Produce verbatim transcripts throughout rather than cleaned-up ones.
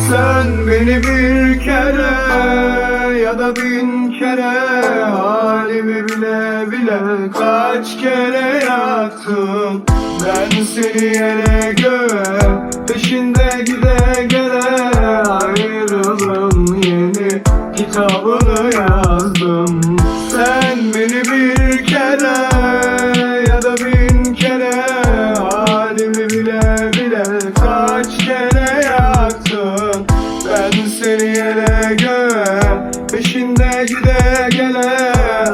Sen beni bir kere ya da bin kere, halimi bile bile kaç kere yaktım. Ben seni yere göğe, peşinde gide gele, ayrılığın yeni kitabını yazdım. Sen beni bir kere ya da bin kere, halimi bile bile kaç kere yaktın. Ben seni yere göğe, peşinde gide gele,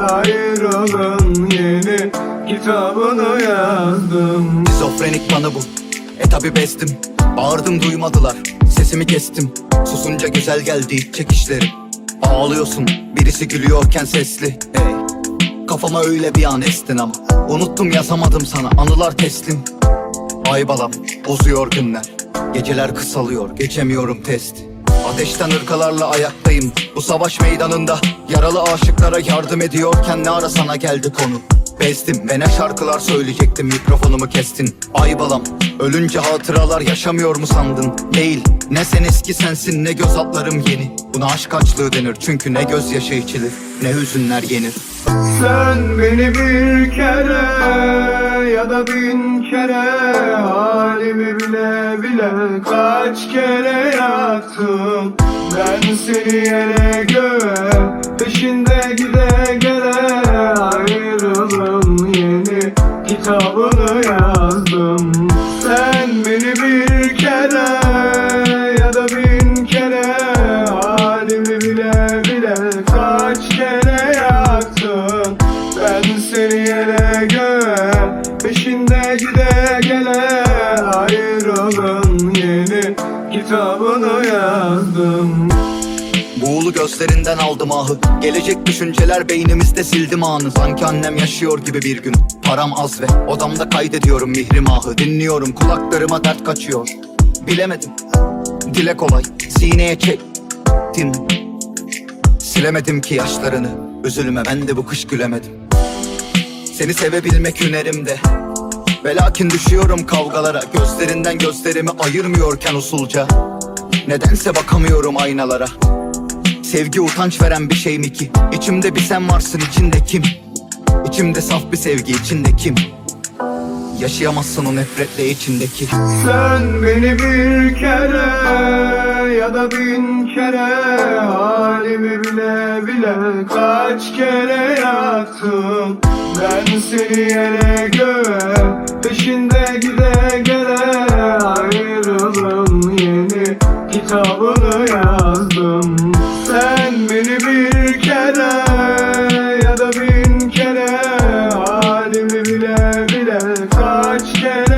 ayrılığın yeni kitabını yazdım. Şizofrenik bana bu, e tabi bezdim. Bağırdım duymadılar, sesimi kestim. Susunca güzel geldi çekişlerim. Ağlıyorsun, birisi gülüyorken sesli. Hey, kafama öyle bir an estin ama unuttum, yazamadım sana, anılar teslim. Ay balam, bozuyor günler, geceler kısalıyor, geçemiyorum test. Ateşten ırkalarla ayaktayım bu savaş meydanında. Yaralı aşıklara yardım ediyorken ne ara sana geldi konu. Bezdim ve ne şarkılar söyleyecektim, mikrofonumu kestin. Ay balam, ölünce hatıralar yaşamıyor mu sandın? Değil, ne sen eski sensin ne göz altlarım yeni. Buna aşk açlığı denir çünkü ne gözyaşı içilir ne hüzünler yenir. Sen beni bir kere ya da bin kere, halimi bile bile kaç kere yaktım. Ben seni yere göğe, peşinde gide gele, ayrılığın yeni kitabını yazdım. Sen beni bir kere ya da bin kere, halimi bile bile kaç kere yaktın. Ben seni yere göğe, peşinde gide gele, ayrılığın yeni kitabını yazdım. Buğulu gözlerinden aldım ahı, gelecek düşünceler beynimizde sildim anı. Sanki annem yaşıyor gibi bir gün, param az ve odamda kaydediyorum mihrim ahı. Dinliyorum kulaklarıma dert kaçıyor, bilemedim dile kolay sineye çektim. Silemedim ki yaşlarını, üzülme ben de bu kış gülemedim. Seni sevebilmek hünerimde ve lakin düşüyorum kavgalara. Gözlerinden gözlerimi ayırmıyorken usulca, nedense bakamıyorum aynalara. Sevgi utanç veren bir şey mi ki? İçimde bir sen varsın, içinde kim? İçimde saf bir sevgi, içinde kim? Yaşayamazsın o nefretle içindeki. Sen beni bir kere ya da bin kere, halimi bile bile kaç kere yaktım. Ben seni yere göğe, peşinde gide gele, ayrılığın yeni kitabını yazdım. Sen beni bir kere ya da bin kere, halimi bile bile kaç kere